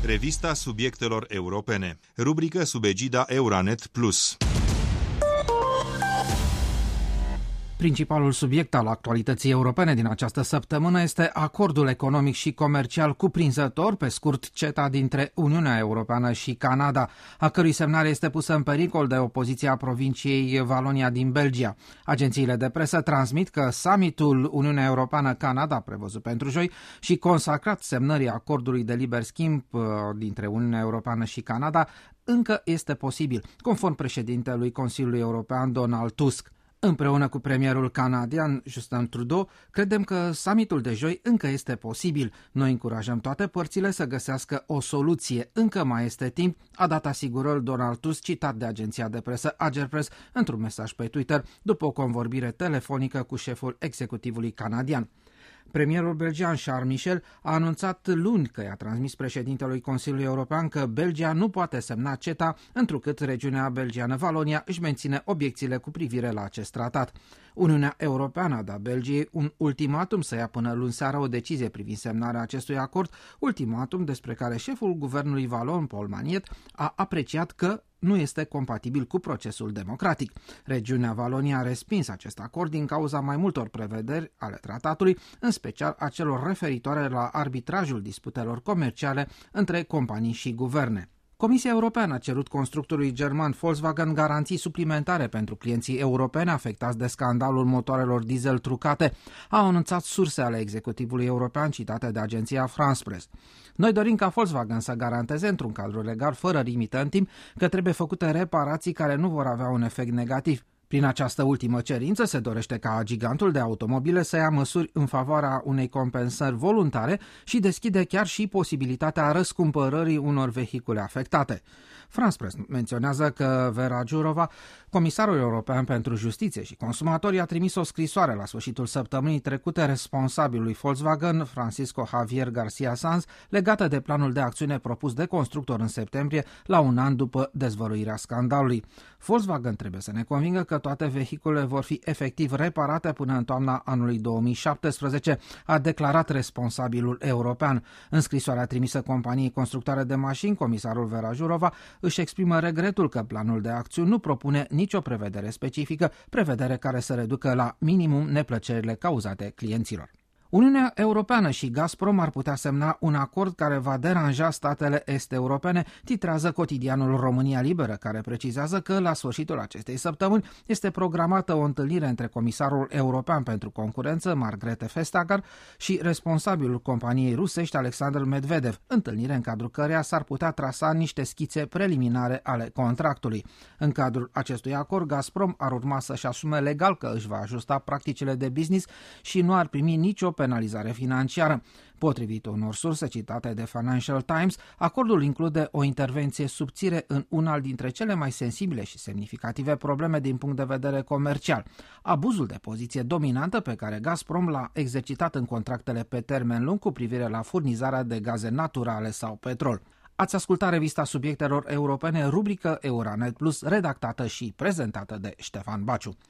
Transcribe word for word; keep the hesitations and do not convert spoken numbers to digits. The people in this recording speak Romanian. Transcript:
Revista subiectelor europene. Rubrică sub egida Euranet Plus. Principalul subiect al actualității europene din această săptămână este acordul economic și comercial cuprinzător, pe scurt CETA, dintre Uniunea Europeană și Canada, a cărui semnare este pusă în pericol de opoziția provinciei Valonia din Belgia. Agențiile de presă transmit că summitul Uniunea Europeană-Canada, prevăzut pentru joi și consacrat semnării acordului de liber schimb dintre Uniunea Europeană și Canada, încă este posibil, conform președintelui Consiliului European Donald Tusk. Împreună cu premierul canadian Justin Trudeau, credem că summitul de joi încă este posibil. Noi încurajăm toate părțile să găsească o soluție. Încă mai este timp, a dat asigurări Donald Tusk, citat de agenția de presă Agerpres într-un mesaj pe Twitter, după o convorbire telefonică cu șeful executivului canadian. Premierul belgian Charles Michel a anunțat luni că i-a transmis președintelui Consiliului European că Belgia nu poate semna CETA, întrucât regiunea belgiană Valonia își menține obiecțiile cu privire la acest tratat. Uniunea Europeană a dat Belgiei un ultimatum să ia până luni seara o decizie privind semnarea acestui acord, ultimatum despre care șeful guvernului valon, Paul Magnet, a apreciat că nu este compatibil cu procesul democratic. Regiunea Valonia a respins acest acord din cauza mai multor prevederi ale tratatului, în special a celor referitoare la arbitrajul disputelor comerciale între companii și guverne. Comisia Europeană a cerut constructorului german Volkswagen garanții suplimentare pentru clienții europeni afectați de scandalul motoarelor diesel trucate, au anunțat surse ale executivului european citate de agenția France Press. Noi dorim ca Volkswagen să garanteze într-un cadru legal fără limită în timp că trebuie făcute reparații care nu vor avea un efect negativ. Prin această ultimă cerință se dorește ca gigantul de automobile să ia măsuri în favoarea unei compensări voluntare și deschide chiar și posibilitatea răscumpărării unor vehicule afectate. France Press menționează că Vera Jourova, comisarul european pentru justiție și consumatori, a trimis o scrisoare la sfârșitul săptămânii trecute responsabilului Volkswagen, Francisco Javier García Sanz, legată de planul de acțiune propus de constructor în septembrie, la un an după dezvăluirea scandalului. Volkswagen trebuie să ne convingă că toate vehiculele vor fi efectiv reparate până în toamna anului două mii șaptesprezece, a declarat responsabilul european. În scrisoarea trimisă companiei constructoare de mașini, comisarul Vera Jourova își exprimă regretul că planul de acțiuni nu propune nicio prevedere specifică, prevedere care să reducă la minimum neplăcerile cauzate clienților. Uniunea Europeană și Gazprom ar putea semna un acord care va deranja statele est-europene, titrează cotidianul România Liberă, care precizează că la sfârșitul acestei săptămâni este programată o întâlnire între comisarul european pentru concurență, Margrethe Vestager, și responsabilul companiei rusești, Alexander Medvedev, întâlnire în cadrul căreia s-ar putea trasa niște schițe preliminare ale contractului. În cadrul acestui acord, Gazprom ar urma să-și asume legal că își va ajusta practicile de business și nu ar primi nicio penalizare financiară. Potrivit unor surse citate de Financial Times, acordul include o intervenție subțire în una dintre cele mai sensibile și semnificative probleme din punct de vedere comercial, abuzul de poziție dominantă pe care Gazprom l-a exercitat în contractele pe termen lung cu privire la furnizarea de gaze naturale sau petrol. Ați ascultat revista subiectelor europene, rubrică Euranet Plus, redactată și prezentată de Ștefan Baciu.